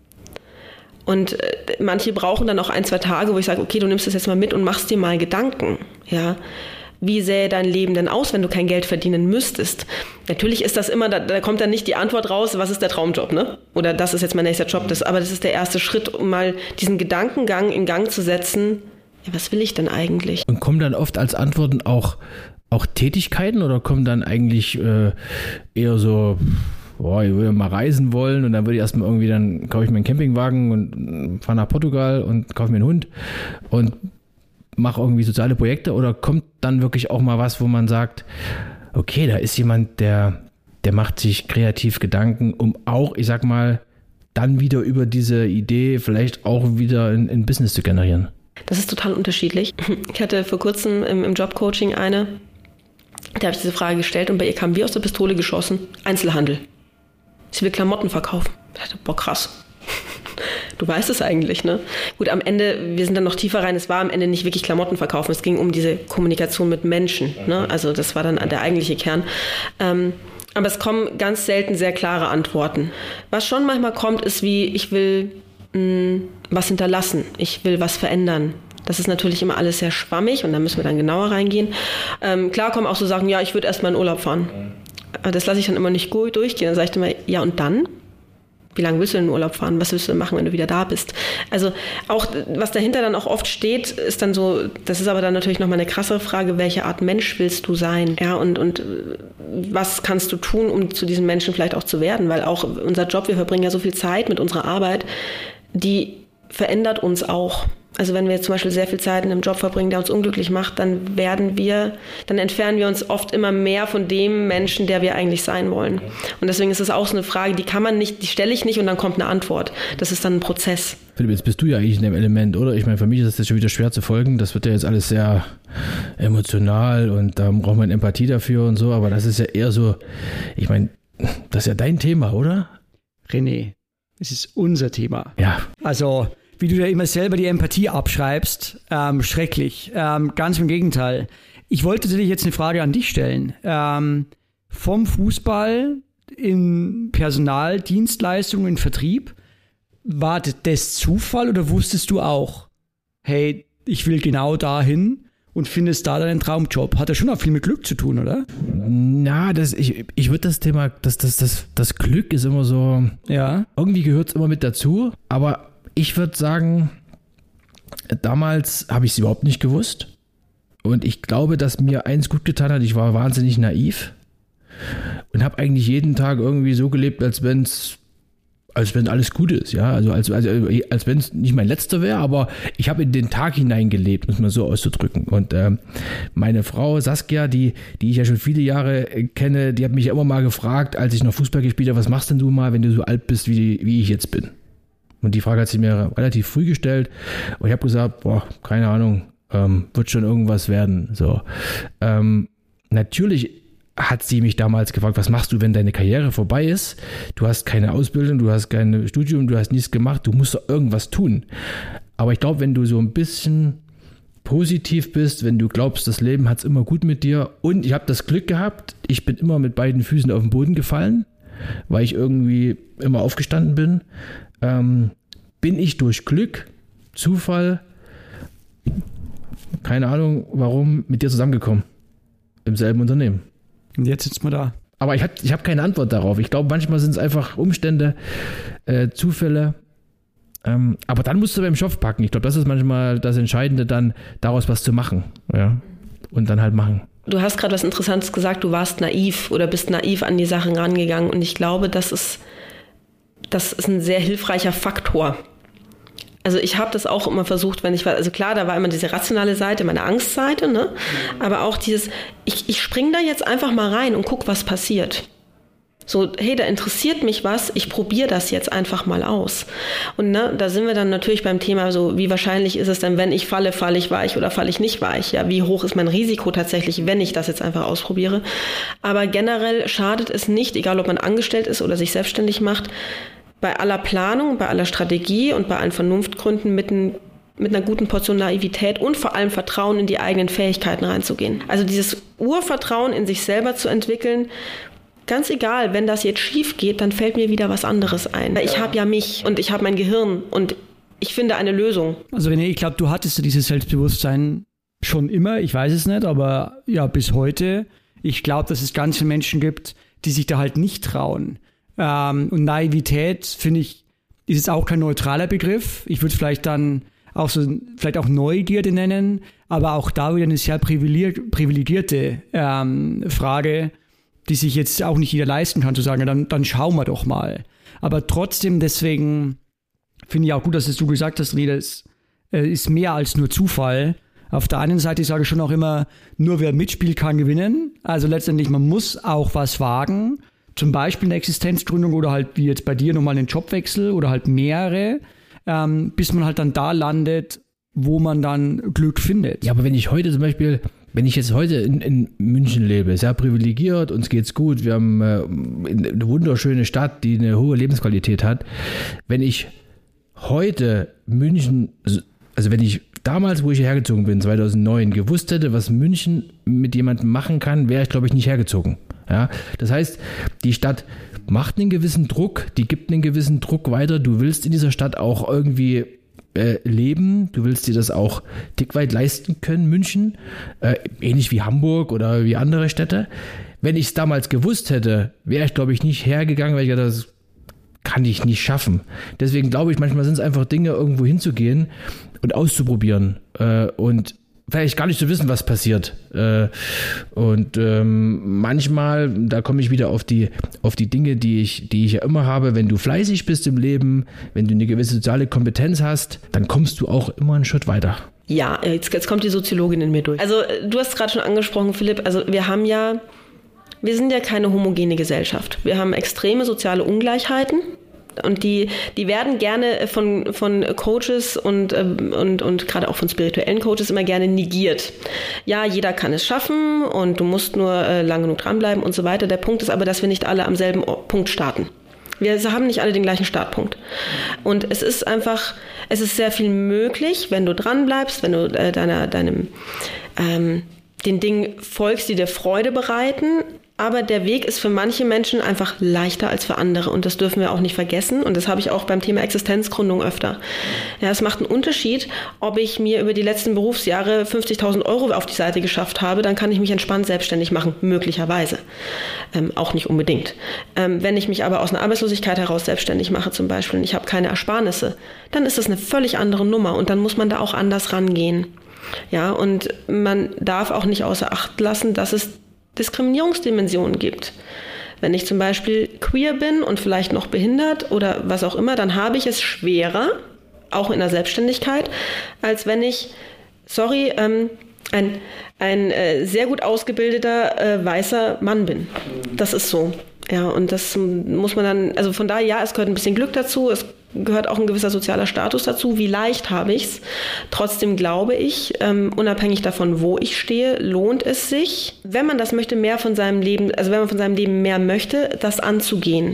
Und äh, manche brauchen dann auch ein, zwei Tage, wo ich sage, okay, du nimmst das jetzt mal mit und machst dir mal Gedanken. Ja, wie sähe dein Leben denn aus, wenn du kein Geld verdienen müsstest? Natürlich ist das immer, da, da kommt dann nicht die Antwort raus, was ist der Traumjob, ne? Oder das ist jetzt mein nächster Job. Das, aber das ist der erste Schritt, um mal diesen Gedankengang in Gang zu setzen. Ja, was will ich denn eigentlich? Und kommen dann oft als Antworten auch, auch Tätigkeiten oder kommen dann eigentlich äh, eher so, boah, ich würde mal reisen wollen und dann würde ich erstmal irgendwie, dann kaufe ich mir einen Campingwagen und fahre nach Portugal und kaufe mir einen Hund und mache irgendwie soziale Projekte, oder kommt dann wirklich auch mal was, wo man sagt, okay, da ist jemand, der, der macht sich kreativ Gedanken, um auch, ich sag mal, dann wieder über diese Idee vielleicht auch wieder ein, ein Business zu generieren? Das ist total unterschiedlich. Ich hatte vor kurzem im, im Jobcoaching eine, da habe ich diese Frage gestellt und bei ihr kam wie aus der Pistole geschossen, Einzelhandel. Sie will Klamotten verkaufen. Ich dachte, boah, krass. Du weißt es eigentlich, ne? Gut, am Ende, wir sind dann noch tiefer rein, es war am Ende nicht wirklich Klamotten verkaufen, es ging um diese Kommunikation mit Menschen, ne? Also das war dann der eigentliche Kern. Ähm, aber es kommen ganz selten sehr klare Antworten. Was schon manchmal kommt, ist wie, ich will mh, was hinterlassen, ich will was verändern. Das ist natürlich immer alles sehr schwammig und da müssen wir dann genauer reingehen. Ähm, klar kommen auch so Sachen, ja, ich würde erst mal in Urlaub fahren. Aber das lasse ich dann immer nicht gut durchgehen. Dann sage ich immer, ja und dann? Wie lange willst du in den Urlaub fahren? Was willst du denn machen, wenn du wieder da bist? Also auch, was dahinter dann auch oft steht, ist dann so, das ist aber dann natürlich nochmal eine krassere Frage, welche Art Mensch willst du sein? Ja, und, und was kannst du tun, um zu diesem Menschen vielleicht auch zu werden? Weil auch unser Job, wir verbringen ja so viel Zeit mit unserer Arbeit, die verändert uns auch. Also wenn wir jetzt zum Beispiel sehr viel Zeit in einem Job verbringen, der uns unglücklich macht, dann werden wir, dann entfernen wir uns oft immer mehr von dem Menschen, der wir eigentlich sein wollen. Und deswegen ist es auch so eine Frage, die kann man nicht, die stelle ich nicht und dann kommt eine Antwort. Das ist dann ein Prozess. Philipp, jetzt bist du ja eigentlich in dem Element, oder? Ich meine, für mich ist das jetzt schon wieder schwer zu folgen. Das wird ja jetzt alles sehr emotional und da braucht man Empathie dafür und so, aber das ist ja eher so, ich meine, das ist ja dein Thema, oder? René, es ist unser Thema. Ja. Also, wie du da immer selber die Empathie abschreibst, ähm, schrecklich. Ähm, ganz im Gegenteil. Ich wollte natürlich jetzt eine Frage an dich stellen. Ähm, vom Fußball in Personal, Dienstleistungen, in Vertrieb, war das Zufall oder wusstest du auch, hey, ich will genau dahin und findest da deinen Traumjob? Hat ja schon auch viel mit Glück zu tun, oder? Na, das, ich, ich würde das Thema, das, das, das, das Glück ist immer so, ja. Irgendwie gehört es immer mit dazu, aber ich würde sagen, damals habe ich es überhaupt nicht gewusst. Und ich glaube, dass mir eins gut getan hat, ich war wahnsinnig naiv und habe eigentlich jeden Tag irgendwie so gelebt, als wenn es als wenn alles gut ist, ja, also als, also, als wenn es nicht mein letzter wäre, aber ich habe in den Tag hineingelebt, muss man so auszudrücken. Und ähm, meine Frau Saskia, die, die ich ja schon viele Jahre kenne, die hat mich ja immer mal gefragt, als ich noch Fußball gespielt habe, was machst denn du mal, wenn du so alt bist, wie, wie ich jetzt bin? Und die Frage hat sie mir relativ früh gestellt und ich habe gesagt, boah, keine Ahnung, ähm, wird schon irgendwas werden. So, ähm, natürlich hat sie mich damals gefragt, was machst du, wenn deine Karriere vorbei ist? Du hast keine Ausbildung, du hast kein Studium, du hast nichts gemacht, du musst doch irgendwas tun. Aber ich glaube, wenn du so ein bisschen positiv bist, wenn du glaubst, das Leben hat es immer gut mit dir und ich habe das Glück gehabt, ich bin immer mit beiden Füßen auf den Boden gefallen, weil ich irgendwie immer aufgestanden bin, ähm, bin ich durch Glück, Zufall, keine Ahnung warum, mit dir zusammengekommen. Im selben Unternehmen. Und jetzt sitzt man da. Aber ich habe ich hab keine Antwort darauf. Ich glaube, manchmal sind es einfach Umstände, äh, Zufälle. Ähm, aber dann musst du beim Schopf packen. Ich glaube, das ist manchmal das Entscheidende, dann daraus was zu machen. Ja? Und dann halt machen. Du hast gerade was Interessantes gesagt. Du warst naiv oder bist naiv an die Sachen rangegangen. Und ich glaube, das ist, das ist ein sehr hilfreicher Faktor. Also ich habe das auch immer versucht, wenn ich war, also klar, da war immer diese rationale Seite, meine Angstseite, ne? Mhm. Aber auch dieses, ich, ich spring da jetzt einfach mal rein und guck, was passiert. So, hey, da interessiert mich was, ich probiere das jetzt einfach mal aus. Und ne, da sind wir dann natürlich beim Thema so, wie wahrscheinlich ist es denn, wenn ich falle, falle ich weich oder falle ich nicht weich? Ja, wie hoch ist mein Risiko tatsächlich, wenn ich das jetzt einfach ausprobiere? Aber generell schadet es nicht, egal ob man angestellt ist oder sich selbstständig macht, bei aller Planung, bei aller Strategie und bei allen Vernunftgründen mit, ein, mit einer guten Portion Naivität und vor allem Vertrauen in die eigenen Fähigkeiten reinzugehen. Also dieses Urvertrauen in sich selber zu entwickeln, ganz egal, wenn das jetzt schief geht, dann fällt mir wieder was anderes ein. Ich habe ja mich und ich habe mein Gehirn und ich finde eine Lösung. Also René, ich glaube, du hattest ja dieses Selbstbewusstsein schon immer, ich weiß es nicht, aber ja, bis heute. Ich glaube, dass es ganz viele Menschen gibt, die sich da halt nicht trauen. Ähm, und Naivität, finde ich, ist jetzt auch kein neutraler Begriff. Ich würde vielleicht dann auch so, vielleicht auch Neugierde nennen, aber auch da wieder eine sehr privilegierte ähm, Frage, die sich jetzt auch nicht jeder leisten kann, zu sagen, dann, dann schauen wir doch mal. Aber trotzdem, deswegen finde ich auch gut, dass es du gesagt hast, René, das äh, ist mehr als nur Zufall. Auf der einen Seite sage ich schon auch immer, nur wer mitspielt, kann gewinnen. Also letztendlich, man muss auch was wagen. Zum Beispiel eine Existenzgründung oder halt wie jetzt bei dir nochmal einen Jobwechsel oder halt mehrere, ähm, bis man halt dann da landet, wo man dann Glück findet. Ja, aber wenn ich heute zum Beispiel, wenn ich jetzt heute in, in München lebe, sehr privilegiert, uns geht's gut, wir haben äh, eine wunderschöne Stadt, die eine hohe Lebensqualität hat. Wenn ich heute München, also wenn ich damals, wo ich hierher gezogen bin, zweitausendneun, gewusst hätte, was München mit jemandem machen kann, wäre ich, glaube ich, nicht hergezogen. Ja, das heißt, die Stadt macht einen gewissen Druck, die gibt einen gewissen Druck weiter. Du willst in dieser Stadt auch irgendwie äh, leben, du willst dir das auch dick weit leisten können, München, äh, ähnlich wie Hamburg oder wie andere Städte. Wenn ich es damals gewusst hätte, wäre ich, glaube ich, nicht hergegangen, weil ich gedacht, das kann ich nicht schaffen. Deswegen glaube ich, manchmal sind es einfach Dinge, irgendwo hinzugehen und auszuprobieren äh, und vielleicht gar nicht zu wissen, was passiert. Äh, und ähm, manchmal, da komme ich wieder auf die, auf die Dinge, die ich, die ich ja immer habe, wenn du fleißig bist im Leben, wenn du eine gewisse soziale Kompetenz hast, dann kommst du auch immer einen Schritt weiter. Ja, jetzt, jetzt kommt die Soziologin in mir durch. Also du hast gerade schon angesprochen, Philipp, also wir haben ja, wir sind ja keine homogene Gesellschaft. Wir haben extreme soziale Ungleichheiten. Und die, die werden gerne von, von Coaches und, und, und gerade auch von spirituellen Coaches immer gerne negiert. Ja, jeder kann es schaffen und du musst nur lang genug dranbleiben und so weiter. Der Punkt ist aber, dass wir nicht alle am selben Punkt starten. Wir haben nicht alle den gleichen Startpunkt. Und es ist einfach, es ist sehr viel möglich, wenn du dranbleibst, wenn du äh, deiner, deinem, ähm, den Dingen folgst, die dir Freude bereiten. Aber der Weg ist für manche Menschen einfach leichter als für andere und das dürfen wir auch nicht vergessen und das habe ich auch beim Thema Existenzgründung öfter. Ja, es macht einen Unterschied, ob ich mir über die letzten Berufsjahre fünfzigtausend Euro auf die Seite geschafft habe, dann kann ich mich entspannt selbstständig machen, möglicherweise. Ähm, auch nicht unbedingt. Ähm, wenn ich mich aber aus einer Arbeitslosigkeit heraus selbstständig mache zum Beispiel und ich habe keine Ersparnisse, dann ist das eine völlig andere Nummer und dann muss man da auch anders rangehen. Ja, und man darf auch nicht außer Acht lassen, dass es Diskriminierungsdimensionen gibt. Wenn ich zum Beispiel queer bin und vielleicht noch behindert oder was auch immer, dann habe ich es schwerer, auch in der Selbstständigkeit, als wenn ich, sorry, ähm, ein, ein äh, sehr gut ausgebildeter äh, weißer Mann bin. Das ist so. Ja, und das muss man dann, also von daher, ja, es gehört ein bisschen Glück dazu, es gehört auch ein gewisser sozialer Status dazu. Wie leicht habe ich es? Trotzdem glaube ich, ähm, unabhängig davon, wo ich stehe, lohnt es sich, wenn man das möchte, mehr von seinem Leben, also wenn man von seinem Leben mehr möchte, das anzugehen.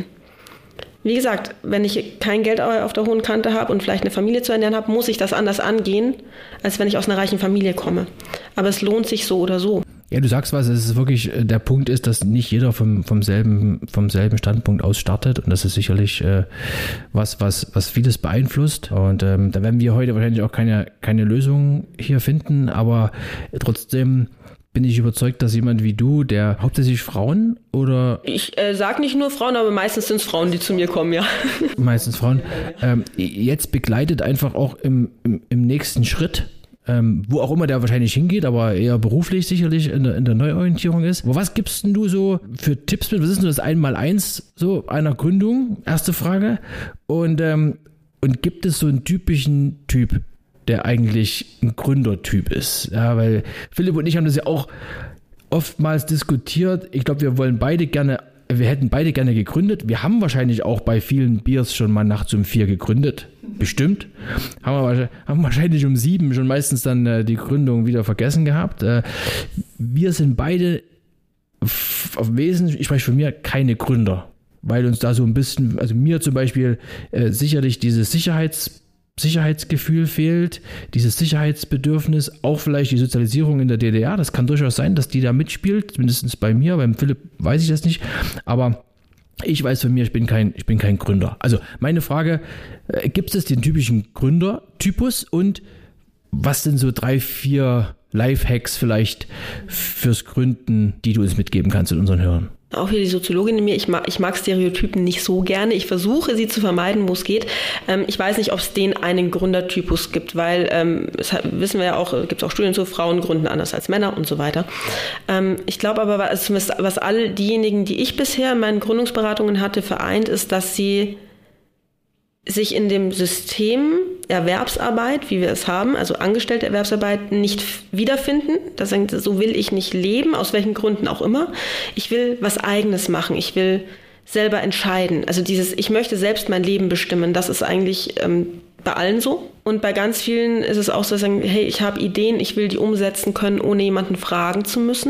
Wie gesagt, wenn ich kein Geld auf der hohen Kante habe und vielleicht eine Familie zu ernähren habe, muss ich das anders angehen, als wenn ich aus einer reichen Familie komme. Aber es lohnt sich so oder so. Ja, du sagst was, es ist wirklich, der Punkt ist, dass nicht jeder vom, vom selben, vom selben Standpunkt aus startet und das ist sicherlich äh, was, was, was vieles beeinflusst und ähm, da werden wir heute wahrscheinlich auch keine, keine Lösung hier finden, aber trotzdem bin ich überzeugt, dass jemand wie du, der hauptsächlich Frauen oder... Ich äh, sag nicht nur Frauen, aber meistens sind es Frauen, die zu mir kommen, ja. Meistens Frauen. Ähm, jetzt begleitet einfach auch im, im, im nächsten Schritt, Ähm, wo auch immer der wahrscheinlich hingeht, aber eher beruflich sicherlich in der, in der Neuorientierung ist. Aber was gibst denn du so für Tipps mit? Was ist denn das Einmaleins so einer Gründung? Erste Frage. Und, ähm, Und gibt es so einen typischen Typ, der eigentlich ein Gründertyp ist? Ja, weil Philipp und ich haben das ja auch oftmals diskutiert. Ich glaube, wir wollen beide gerne, wir hätten beide gerne gegründet. Wir haben wahrscheinlich auch bei vielen Biers schon mal nachts um vier gegründet. Bestimmt. Haben wir haben wahrscheinlich um sieben schon meistens dann äh, die Gründung wieder vergessen gehabt. Äh, wir sind beide f- auf Wesen, ich spreche von mir, keine Gründer. Weil uns da so ein bisschen, also mir zum Beispiel äh, sicherlich dieses Sicherheits Sicherheitsgefühl fehlt, dieses Sicherheitsbedürfnis, auch vielleicht die Sozialisierung in der D D R. Das kann durchaus sein, dass die da mitspielt, zumindest bei mir, beim Philipp weiß ich das nicht, aber ich weiß von mir, ich bin kein, ich bin kein Gründer. Also meine Frage, äh, gibt es den typischen Gründertypus und was sind so drei, vier Lifehacks vielleicht fürs Gründen, die du uns mitgeben kannst in unseren Hörern? Auch hier die Soziologin in mir, ich mag, ich mag Stereotypen nicht so gerne. Ich versuche, sie zu vermeiden, wo es geht. Ähm, ich weiß nicht, ob es den einen Gründertypus gibt, weil, ähm, das wissen wir ja auch, gibt es auch Studien zu, Frauen gründen anders als Männer und so weiter. Ähm, ich glaube aber, was, was all diejenigen, die ich bisher in meinen Gründungsberatungen hatte, vereint, ist, dass sie sich in dem System Erwerbsarbeit, wie wir es haben, also angestellte Erwerbsarbeit, nicht wiederfinden. Das heißt, so will ich nicht leben, aus welchen Gründen auch immer. Ich will was Eigenes machen. Ich will selber entscheiden. Also dieses, ich möchte selbst mein Leben bestimmen, das ist eigentlich ähm, bei allen so. Und bei ganz vielen ist es auch so, dass sie sagen, hey, ich habe Ideen, ich will die umsetzen können, ohne jemanden fragen zu müssen.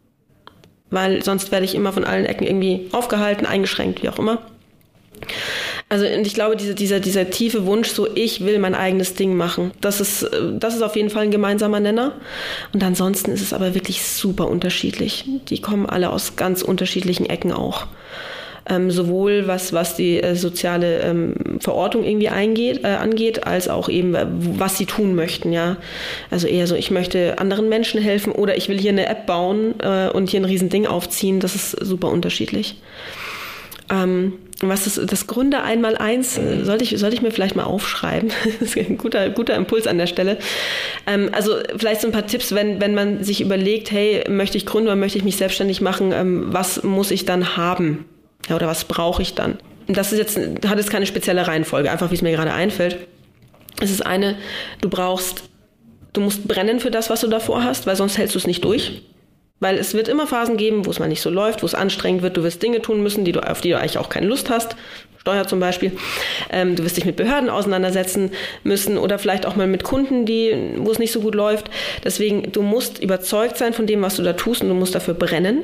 Weil sonst werde ich immer von allen Ecken irgendwie aufgehalten, eingeschränkt, wie auch immer. Also und ich glaube, diese, dieser, dieser tiefe Wunsch, so ich will mein eigenes Ding machen, das ist, das ist auf jeden Fall ein gemeinsamer Nenner. Und ansonsten ist es aber wirklich super unterschiedlich. Die kommen alle aus ganz unterschiedlichen Ecken auch. Ähm, sowohl was, was die äh, soziale ähm, Verortung irgendwie eingeht, äh, angeht, als auch eben, äh, was sie tun möchten. Ja, also eher so, ich möchte anderen Menschen helfen oder ich will hier eine App bauen äh, und hier ein Riesending aufziehen. Das ist super unterschiedlich. Ähm, Was ist das Gründer einmal eins, sollte ich, sollte ich mir vielleicht mal aufschreiben. Das ist ein guter, guter Impuls an der Stelle. Ähm, also vielleicht so ein paar Tipps, wenn, wenn man sich überlegt, hey, möchte ich gründen oder möchte ich mich selbstständig machen, ähm, was muss ich dann haben? Ja, oder was brauche ich dann? Das ist jetzt, hat jetzt keine spezielle Reihenfolge, einfach wie es mir gerade einfällt. Es ist eine, du brauchst, du musst brennen für das, was du davor hast, weil sonst hältst du es nicht durch. Weil es wird immer Phasen geben, wo es mal nicht so läuft, wo es anstrengend wird. Du wirst Dinge tun müssen, die du, auf die du eigentlich auch keine Lust hast. Steuer zum Beispiel. Ähm, du wirst dich mit Behörden auseinandersetzen müssen oder vielleicht auch mal mit Kunden, die, wo es nicht so gut läuft. Deswegen, du musst überzeugt sein von dem, was du da tust und du musst dafür brennen.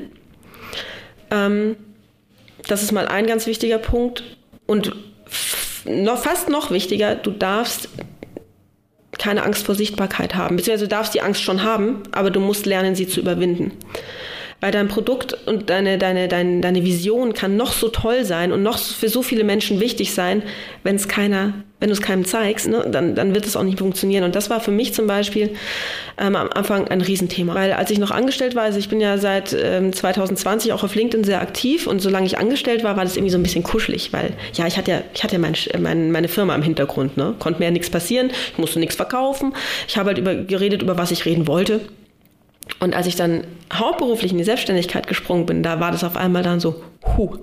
Ähm, das ist mal ein ganz wichtiger Punkt. Und f- noch, fast noch wichtiger, du darfst keine Angst vor Sichtbarkeit haben. Beziehungsweise du darfst die Angst schon haben, aber du musst lernen, sie zu überwinden. Weil dein Produkt und deine, deine, deine, deine Vision kann noch so toll sein und noch für so viele Menschen wichtig sein, wenn es keiner, wenn du es keinem zeigst, ne, dann, dann wird es auch nicht funktionieren. Und das war für mich zum Beispiel ähm, am Anfang ein Riesenthema. Weil als ich noch angestellt war, also ich bin ja seit ähm, zwanzig zwanzig auch auf LinkedIn sehr aktiv und solange ich angestellt war, war das irgendwie so ein bisschen kuschelig, weil ja, ich hatte ja, ich hatte ja mein, mein, meine Firma im Hintergrund, ne, konnte mir ja nichts passieren, ich musste nichts verkaufen, ich habe halt über, geredet, über was ich reden wollte. Und als ich dann hauptberuflich in die Selbstständigkeit gesprungen bin, da war das auf einmal dann so, huh,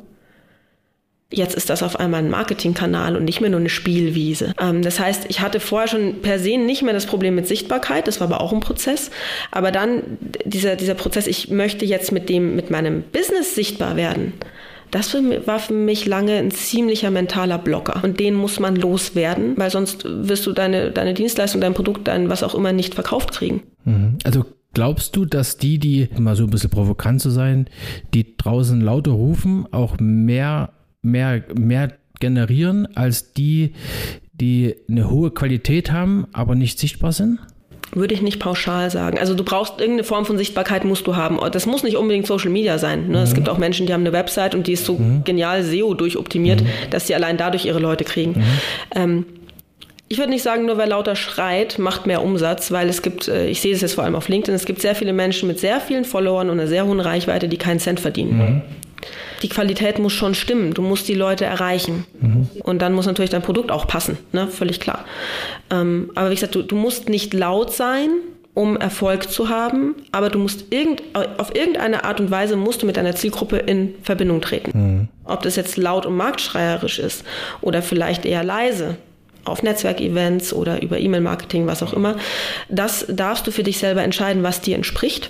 jetzt ist das auf einmal ein Marketingkanal und nicht mehr nur eine Spielwiese. Ähm, das heißt, ich hatte vorher schon per se nicht mehr das Problem mit Sichtbarkeit, das war aber auch ein Prozess. Aber dann dieser, dieser Prozess, ich möchte jetzt mit dem, mit meinem Business sichtbar werden, das war für mich lange ein ziemlicher mentaler Blocker. Und den muss man loswerden, weil sonst wirst du deine, deine Dienstleistung, dein Produkt, dein was auch immer nicht verkauft kriegen. Also glaubst du, dass die, die, mal so ein bisschen provokant zu sein, die draußen lauter rufen, auch mehr, mehr, mehr generieren als die, die eine hohe Qualität haben, aber nicht sichtbar sind? Würde ich nicht pauschal sagen. Also du brauchst irgendeine Form von Sichtbarkeit, musst du haben. Das muss nicht unbedingt Social Media sein. Ne? Mhm. Es gibt auch Menschen, die haben eine Website und die ist so mhm. genial S E O durchoptimiert, mhm. dass sie allein dadurch ihre Leute kriegen. Mhm. Ähm, Ich würde nicht sagen, nur wer lauter schreit, macht mehr Umsatz, weil es gibt, ich sehe es jetzt vor allem auf LinkedIn, es gibt sehr viele Menschen mit sehr vielen Followern und einer sehr hohen Reichweite, die keinen Cent verdienen. Mhm. Die Qualität muss schon stimmen, du musst die Leute erreichen. Mhm. Und dann muss natürlich dein Produkt auch passen, ne? Völlig klar. Ähm, aber wie gesagt, du, du musst nicht laut sein, um Erfolg zu haben, aber du musst irgend, auf irgendeine Art und Weise musst du mit deiner Zielgruppe in Verbindung treten. Mhm. Ob das jetzt laut und marktschreierisch ist oder vielleicht eher leise. auf Netzwerkevents oder über E-Mail-Marketing, was auch immer. Das darfst du für dich selber entscheiden, was dir entspricht.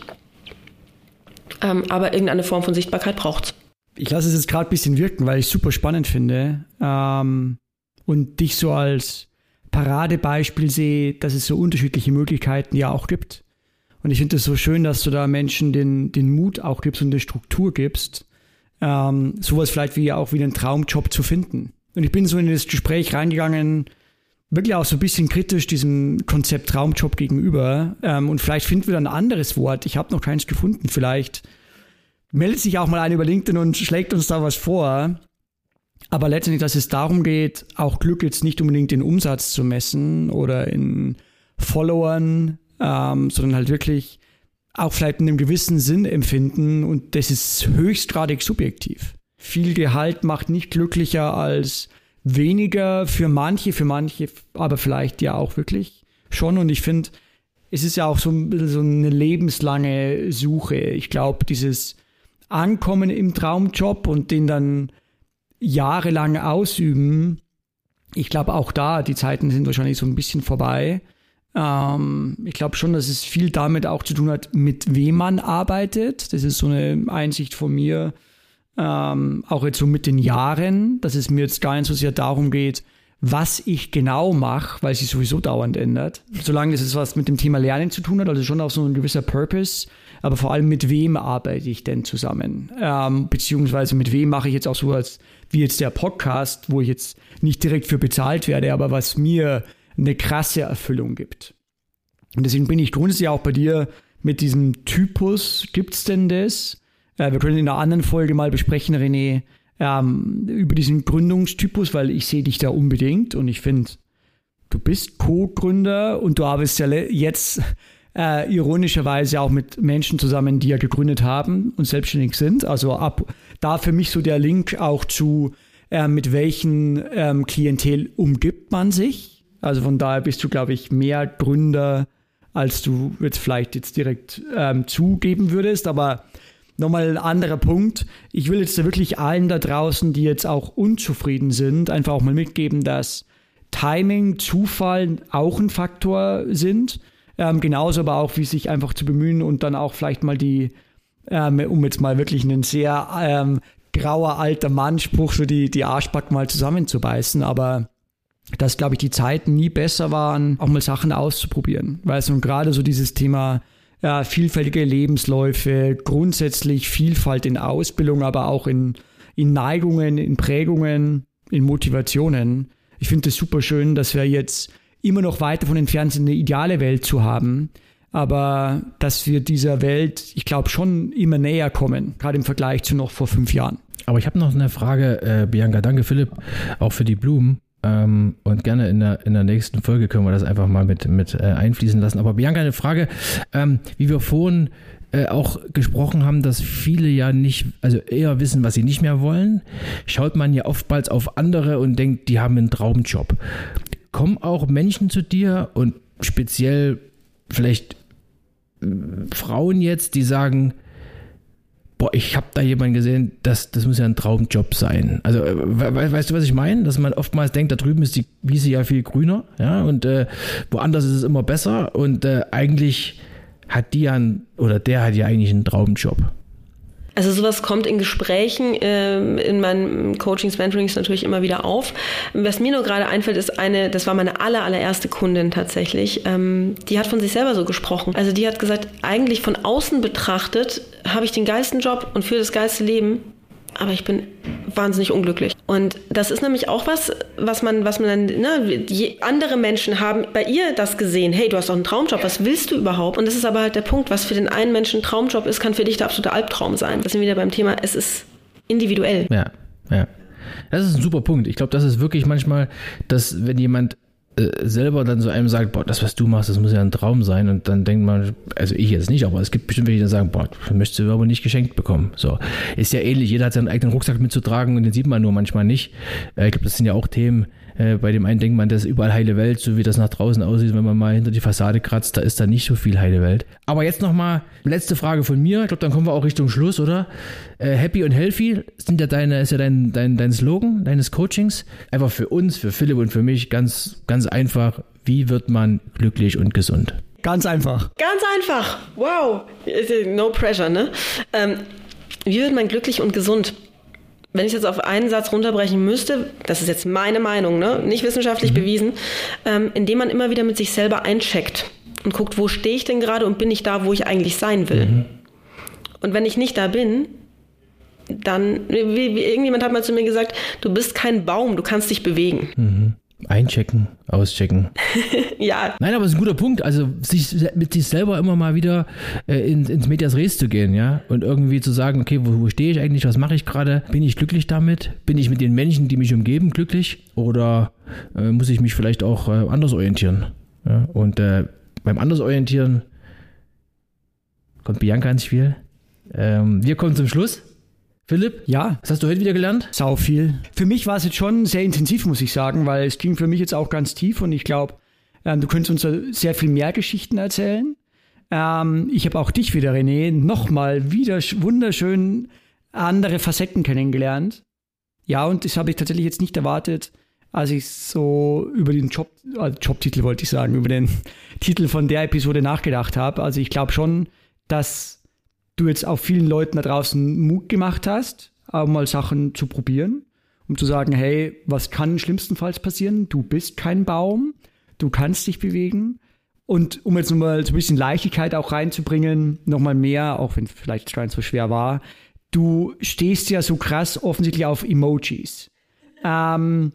Ähm, aber irgendeine Form von Sichtbarkeit braucht's. Ich lasse es jetzt gerade ein bisschen wirken, weil ich es super spannend finde ähm, und dich so als Paradebeispiel sehe, dass es so unterschiedliche Möglichkeiten ja auch gibt. Und ich finde es so schön, dass du da Menschen den, den Mut auch gibst und eine Struktur gibst, ähm, sowas vielleicht wie auch wie einen Traumjob zu finden. Und ich bin so in das Gespräch reingegangen, wirklich auch so ein bisschen kritisch diesem Konzept Traumjob gegenüber. Ähm, und vielleicht finden wir dann ein anderes Wort. Ich habe noch keins gefunden. Vielleicht meldet sich auch mal einer über LinkedIn und schlägt uns da was vor. Aber letztendlich, dass es darum geht, auch Glück jetzt nicht unbedingt in Umsatz zu messen oder in Followern, ähm, sondern halt wirklich auch vielleicht in einem gewissen Sinn empfinden. Und das ist höchstgradig subjektiv. Viel Gehalt macht nicht glücklicher als weniger für manche, für manche, aber vielleicht ja auch wirklich schon. Und ich finde, es ist ja auch so, so eine lebenslange Suche. Ich glaube, dieses Ankommen im Traumjob und den dann jahrelang ausüben, ich glaube auch da, die Zeiten sind wahrscheinlich so ein bisschen vorbei. Ähm, ich glaube schon, dass es viel damit auch zu tun hat, mit wem man arbeitet. Das ist so eine Einsicht von mir, ähm, auch jetzt so mit den Jahren, dass es mir jetzt gar nicht so sehr darum geht, was ich genau mache, weil sich sowieso dauernd ändert. Solange das ist was mit dem Thema Lernen zu tun hat, also schon auch so ein gewisser Purpose, aber vor allem mit wem arbeite ich denn zusammen? Ähm, beziehungsweise mit wem mache ich jetzt auch so als wie jetzt der Podcast, wo ich jetzt nicht direkt für bezahlt werde, aber was mir eine krasse Erfüllung gibt. Und deswegen bin ich grundsätzlich auch bei dir mit diesem Typus, gibt's denn das? Äh, wir können in einer anderen Folge mal besprechen, René, ähm, über diesen Gründungstypus, weil ich sehe dich da unbedingt und ich finde, du bist Co-Gründer und du arbeitest ja jetzt äh, ironischerweise auch mit Menschen zusammen, die ja gegründet haben und selbstständig sind. Also ab da für mich so der Link auch zu, äh, mit welchen ähm, Klientel umgibt man sich. Also von daher bist du, glaube ich, mehr Gründer, als du jetzt vielleicht jetzt direkt ähm, zugeben würdest. Aber nochmal ein anderer Punkt. Ich will jetzt da wirklich allen da draußen, die jetzt auch unzufrieden sind, einfach auch mal mitgeben, dass Timing, Zufall auch ein Faktor sind. Ähm, genauso aber auch, wie sich einfach zu bemühen und dann auch vielleicht mal die, ähm, um jetzt mal wirklich einen sehr ähm, grauer alter Mann-Spruch, so die, die Arschbacken mal zusammenzubeißen. Aber dass, glaube ich, die Zeiten nie besser waren, auch mal Sachen auszuprobieren. Weißt du, und gerade so dieses Thema ja, vielfältige Lebensläufe, grundsätzlich Vielfalt in Ausbildung, aber auch in, in Neigungen, in Prägungen, in Motivationen. Ich finde es super schön, dass wir jetzt immer noch weit davon entfernt sind, eine ideale Welt zu haben, aber dass wir dieser Welt, ich glaube, schon immer näher kommen, gerade im Vergleich zu noch vor fünf Jahren. Aber ich habe noch eine Frage, äh, Bianca. Danke, Philipp, auch für die Blumen. Ähm, und gerne in der, in der nächsten Folge können wir das einfach mal mit, mit äh, einfließen lassen. Aber Bianca, eine Frage, ähm, wie wir vorhin äh, auch gesprochen haben, dass viele ja nicht, also eher wissen, was sie nicht mehr wollen, schaut man ja oftmals auf andere und denkt, die haben einen Traumjob. Kommen auch Menschen zu dir und speziell vielleicht äh, Frauen jetzt, die sagen, boah, ich habe da jemanden gesehen, das, das muss ja ein Traumjob sein. Also, we- weißt du, was ich meine? Dass man oftmals denkt, da drüben ist die Wiese ja viel grüner, ja, und äh, woanders ist es immer besser und äh, eigentlich hat die ja, ein, oder der hat ja eigentlich einen Traumjob. Also sowas kommt in Gesprächen, äh, in meinen Coachings, Mentorings natürlich immer wieder auf. Was mir nur gerade einfällt, ist eine, das war meine aller, allererste Kundin tatsächlich, ähm, die hat von sich selber so gesprochen. Also die hat gesagt, eigentlich von außen betrachtet habe ich den geilsten Job und führe das geilste Leben, aber ich bin wahnsinnig unglücklich. Und das ist nämlich auch was, was man, was man dann, ne, die andere Menschen haben bei ihr das gesehen. Hey, du hast doch einen Traumjob, was willst du überhaupt? Und das ist aber halt der Punkt, was für den einen Menschen ein Traumjob ist, kann für dich der absolute Albtraum sein. Das sind wir wieder beim Thema, es ist individuell. Ja, ja. Das ist ein super Punkt. Ich glaube, das ist wirklich manchmal, dass wenn jemand äh, selber dann so einem sagt, boah, das, was du machst, das muss ja ein Traum sein, und dann denkt man, also ich jetzt nicht, aber es gibt bestimmt welche, die sagen, boah, das möchtest du aber nicht geschenkt bekommen. So, ist ja ähnlich, jeder hat seinen eigenen Rucksack mitzutragen und den sieht man nur manchmal nicht. Äh, ich glaube, das sind ja auch Themen, Äh, bei dem einen denkt man, das ist überall heile Welt, so wie das nach draußen aussieht, wenn man mal hinter die Fassade kratzt, da ist da nicht so viel heile Welt. Aber jetzt nochmal letzte Frage von mir. Ich glaube, dann kommen wir auch Richtung Schluss, oder? Äh, happy und healthy sind ja deine, ist ja dein, dein, dein Slogan deines Coachings. Einfach für uns, für Philipp und für mich ganz, ganz einfach. Wie wird man glücklich und gesund? Ganz einfach. Ganz einfach. Wow. No pressure, ne? Ähm, wie wird man glücklich und gesund? Wenn ich jetzt auf einen Satz runterbrechen müsste, das ist jetzt meine Meinung, ne? Nicht wissenschaftlich mhm. bewiesen, ähm, indem man immer wieder mit sich selber eincheckt und guckt, wo stehe ich denn gerade und bin ich da, wo ich eigentlich sein will. Mhm. Und wenn ich nicht da bin, dann, wie, wie, irgendjemand hat mal zu mir gesagt, du bist kein Baum, du kannst dich bewegen. Mhm. Einchecken, auschecken. Ja. Nein, aber es ist ein guter Punkt. Also sich mit sich selber immer mal wieder äh, in, ins Medias Res zu gehen, ja, und irgendwie zu sagen, okay, wo, wo stehe ich eigentlich, was mache ich gerade? Bin ich glücklich damit? Bin ich mit den Menschen, die mich umgeben, glücklich? Oder äh, muss ich mich vielleicht auch äh, anders orientieren? Ja? Und äh, beim anders orientieren kommt Bianca ins Spiel. Ähm, wir kommen zum Schluss. Philipp, ja, was hast du heute wieder gelernt? Sau viel. Für mich war es jetzt schon sehr intensiv, muss ich sagen, weil es ging für mich jetzt auch ganz tief und ich glaube, ähm, du könntest uns sehr viel mehr Geschichten erzählen. Ähm, ich habe auch dich wieder, René, nochmal wieder wunderschön andere Facetten kennengelernt. Ja, und das habe ich tatsächlich jetzt nicht erwartet, als ich so über den Job, äh, Jobtitel wollte ich sagen, über den Titel von der Episode nachgedacht habe. Also ich glaube schon, dass du jetzt auch vielen Leuten da draußen Mut gemacht hast, auch mal Sachen zu probieren, um zu sagen, hey, was kann schlimmstenfalls passieren? Du bist kein Baum, du kannst dich bewegen. Und um jetzt nochmal so ein bisschen Leichtigkeit auch reinzubringen, nochmal mehr, auch wenn es vielleicht gar nicht so schwer war, du stehst ja so krass offensichtlich auf Emojis. Ähm,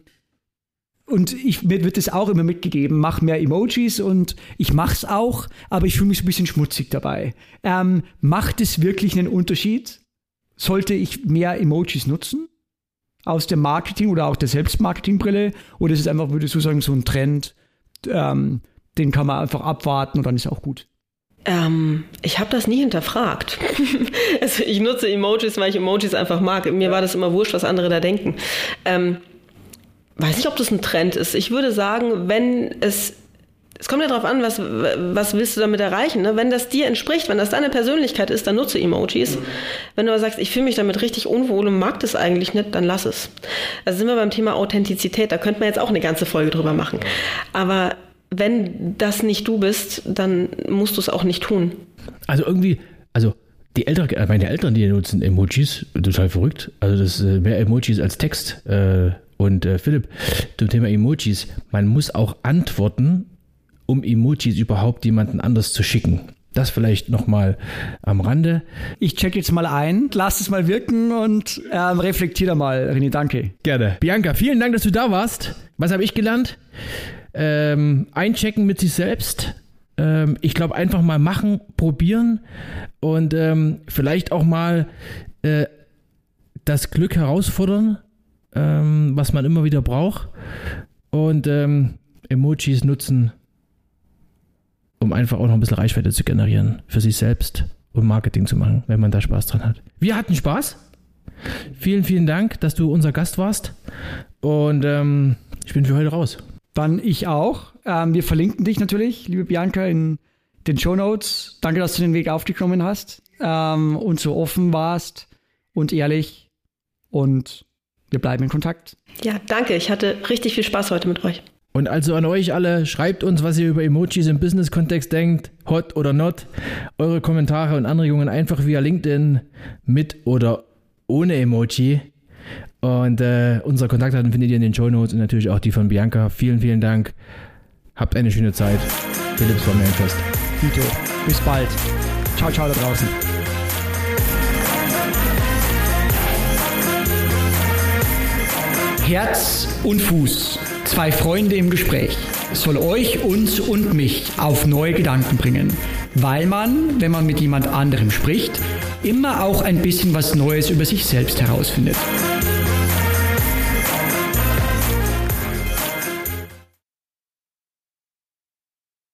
Und ich, mir wird es auch immer mitgegeben, mach mehr Emojis und ich mach's auch, aber ich fühle mich so ein bisschen schmutzig dabei. Ähm, macht es wirklich einen Unterschied? Sollte ich mehr Emojis nutzen? Aus dem Marketing oder auch der Selbstmarketingbrille? Oder ist es einfach, würdest du sagen, so ein Trend, ähm, den kann man einfach abwarten und dann ist auch gut? Ähm, ich habe das nie hinterfragt. Also ich nutze Emojis, weil ich Emojis einfach mag. Mir war das immer wurscht, was andere da denken. Ähm, Weiß nicht, ob das ein Trend ist. Ich würde sagen, wenn es, es kommt ja darauf an, was, was willst du damit erreichen, ne? Wenn das dir entspricht, wenn das deine Persönlichkeit ist, dann nutze Emojis. Mhm. Wenn du aber sagst, ich fühle mich damit richtig unwohl und mag das eigentlich nicht, dann lass es. Also sind wir beim Thema Authentizität, da könnte man jetzt auch eine ganze Folge drüber machen. Aber wenn das nicht du bist, dann musst du es auch nicht tun. Also irgendwie, also die Eltern, meine Eltern, die nutzen Emojis, total verrückt. Also das ist mehr Emojis als Text. Äh, Und äh, Philipp, zum Thema Emojis, man muss auch antworten, um Emojis überhaupt jemanden anders zu schicken. Das vielleicht nochmal am Rande. Ich check jetzt mal ein, lass es mal wirken und ähm, reflektier da mal, René, danke. Gerne. Bianca, vielen Dank, dass du da warst. Was habe ich gelernt? Ähm, einchecken mit sich selbst. Ähm, ich glaube, einfach mal machen, probieren und ähm, vielleicht auch mal äh, das Glück herausfordern, Ähm, was man immer wieder braucht und ähm, Emojis nutzen, um einfach auch noch ein bisschen Reichweite zu generieren für sich selbst und Marketing zu machen, wenn man da Spaß dran hat. Wir hatten Spaß. Vielen, vielen Dank, dass du unser Gast warst und ähm, ich bin für heute raus. Dann ich auch. Ähm, wir verlinken dich natürlich, liebe Bianca, in den Shownotes. Danke, dass du den Weg aufgenommen hast ähm, und so offen warst und ehrlich und wir bleiben in Kontakt. Ja, danke. Ich hatte richtig viel Spaß heute mit euch. Und also an euch alle, schreibt uns, was ihr über Emojis im Business-Kontext denkt, hot oder not. Eure Kommentare und Anregungen einfach via LinkedIn mit oder ohne Emoji. Und äh, unsere Kontaktdaten findet ihr in den Shownotes und natürlich auch die von Bianca. Vielen, vielen Dank. Habt eine schöne Zeit. Philipp, es war mir ein Fest. Dito, bis bald. Ciao, ciao da draußen. Herz und Fuß, zwei Freunde im Gespräch, soll euch, uns und mich auf neue Gedanken bringen, weil man, wenn man mit jemand anderem spricht, immer auch ein bisschen was Neues über sich selbst herausfindet.